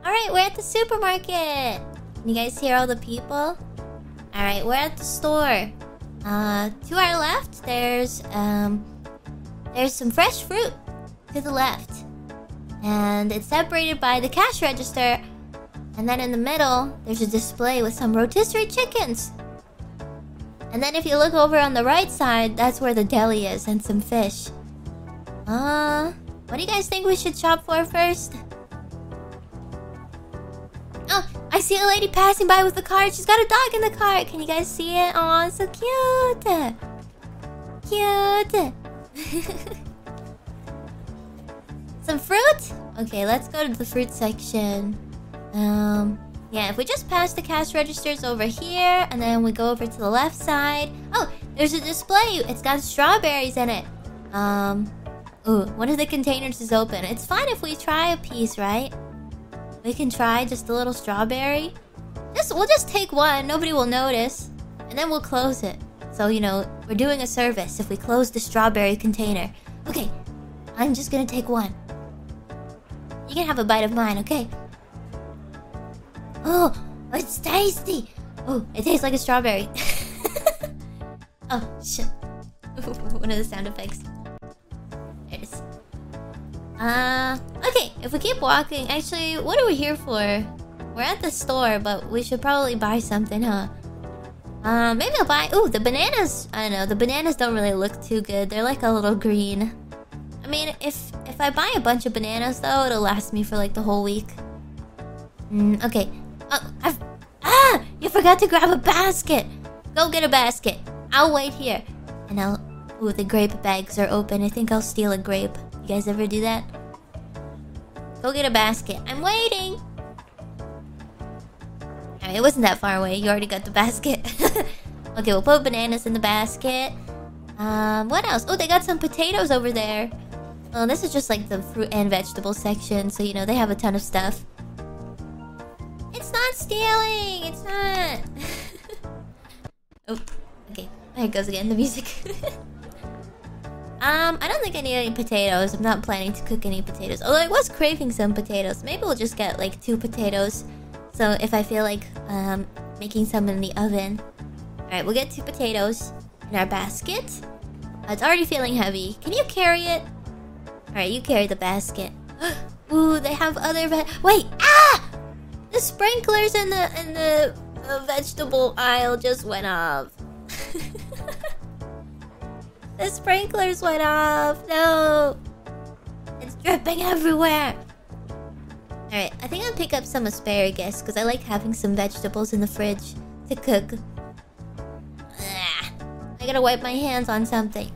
Alright, we're at the supermarket. Can you guys hear all the people? Alright, we're at the store. To our left, there's some fresh fruit to the left. And it's separated by the cash register. And then in the middle, there's a display with some rotisserie chickens. And then if you look over on the right side, that's where the deli is and some fish. What do you guys think we should shop for first? Oh, I see a lady passing by with a cart. She's got a dog in the cart. Can you guys see it? Oh, so cute. Cute. Some fruit? Okay, let's go to the fruit section. Yeah, if we just pass the cash registers over here, and then we go over to the left side. Oh, there's a display. It's got strawberries in it. Ooh, one of the containers is open. It's fine if we try a piece, right? We can try just a little strawberry. We'll just take one. Nobody will notice. And then we'll close it. So, you know, we're doing a service if we close the strawberry container. Okay, I'm just gonna take one. You can have a bite of mine, okay? Oh, it's tasty. Oh, it tastes like a strawberry. Oh, shit. One of the sound effects. There it is. Okay, if we keep walking... Actually, what are we here for? We're at the store, but we should probably buy something, huh? Maybe I'll buy... Ooh, the bananas... I don't know, the bananas don't really look too good. They're like a little green. I mean, if I buy a bunch of bananas, though, it'll last me for like the whole week. Okay. Oh, you forgot to grab a basket. Go get a basket. I'll wait here. And I'll... Ooh, the grape bags are open. I think I'll steal a grape. You guys ever do that? Go get a basket. I'm waiting. Alright, it wasn't that far away. You already got the basket. Okay, we'll put bananas in the basket. What else? Oh, they got some potatoes over there. Oh, this is just like the fruit and vegetable section. So, you know, they have a ton of stuff. It's not stealing! It's not! Oh, okay. There it goes again, the music. I don't think I need any potatoes. I'm not planning to cook any potatoes. Although I was craving some potatoes. Maybe we'll just get like 2 potatoes. So if I feel like making some in the oven. Alright, we'll get 2 potatoes in our basket. It's already feeling heavy. Can you carry it? Alright, you carry the basket. Ooh, they have other wait! Ah! The sprinklers in the vegetable aisle just went off. The sprinklers went off. No. It's dripping everywhere. Alright, I think I'll pick up some asparagus because I like having some vegetables in the fridge to cook. Ugh. I gotta wipe my hands on something.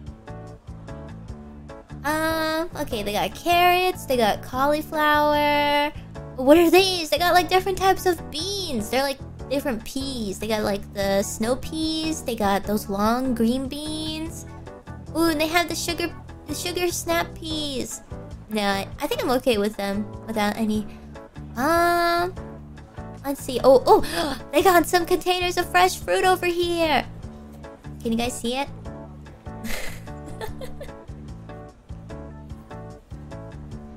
Okay, they got carrots, they got cauliflower. What are these? They got like different types of beans. They're like different peas. They got like the snow peas. They got those long green beans. Ooh, and they have the sugar snap peas. No, I think I'm okay with them without any. Let's see. Oh, they got some containers of fresh fruit over here. Can you guys see it?